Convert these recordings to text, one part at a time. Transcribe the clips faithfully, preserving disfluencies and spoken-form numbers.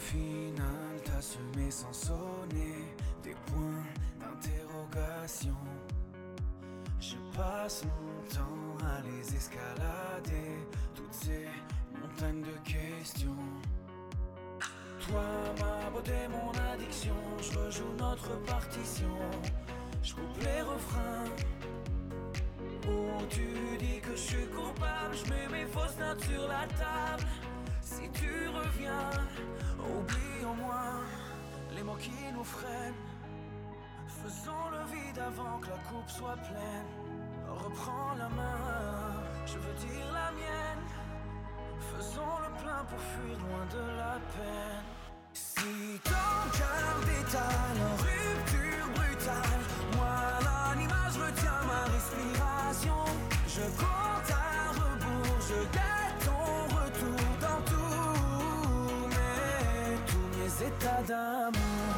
final, t'as semé sans sonner des points d'interrogation. Je passe mon temps à les escalader, toutes ces montagnes de questions. Toi, ma beauté, mon addiction, je rejoue notre partition. Je coupe les refrains où tu dis que je suis coupable. Je mets mes fausses notes sur la table. Si tu reviens, oublie au moins les mots qui nous freinent. Faisons le vide avant que la coupe soit pleine. Reprends la main, je veux dire la mienne. Faisons le plein pour fuir loin de la peine. Si ton cœur détale en rupture brutale, moi l'animal, je retiens ma respiration. Je compte à rebours, je guette ton retour dans tous mes, tous mes états d'amour.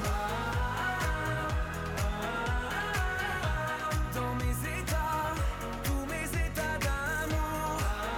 Dans mes états, tous mes états d'amour.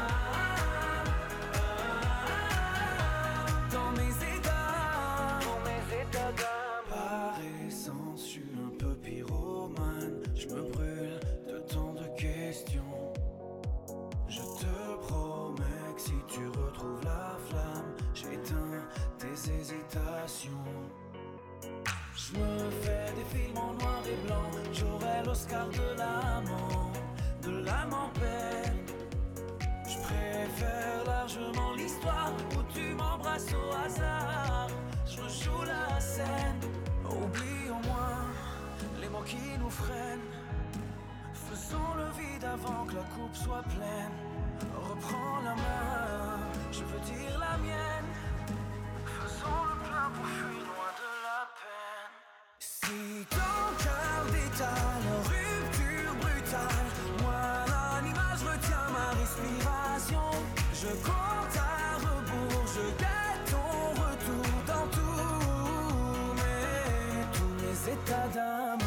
Dans mes états, dans mes états d'amour. Par essence, je suis un peu pyromane. Je me brûle de tant de questions. Je te promets que si tu retrouves la flamme, j'éteins tes hésitations. Je me fais des films en noir et blanc. J'aurai l'Oscar de l'amant, de l'âme en peine. Je préfère largement l'histoire où tu m'embrasses au hasard. Je rejoue la scène. Oublie au moins les mots qui nous freinent. Faisons le vide avant que la coupe soit pleine. Reprends la main, je veux dire la mienne. Faisons le plein pour fuir loin de la peine. Si ton cœur détale en rupture brutale, moi l'animal, je retiens ma respiration. Je compte à rebours, je guette ton retour dans tous mes, tous mes états d'amour.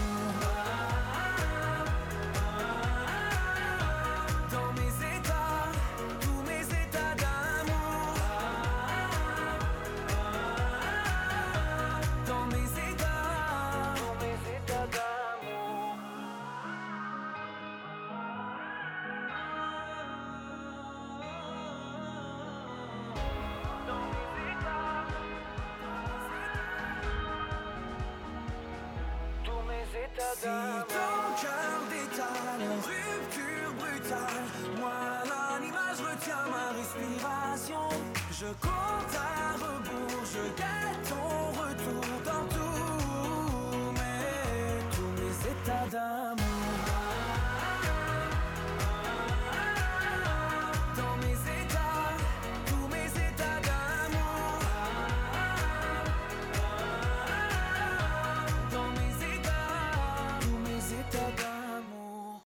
Dans mes états, tous mes états d'amour. Dans mes états, tous mes états d'amour. Dans mes états, tous mes états d'amour. Si ton cœur détale en rupture brutale, moi l'animal, je retiens ma respiration. Je cours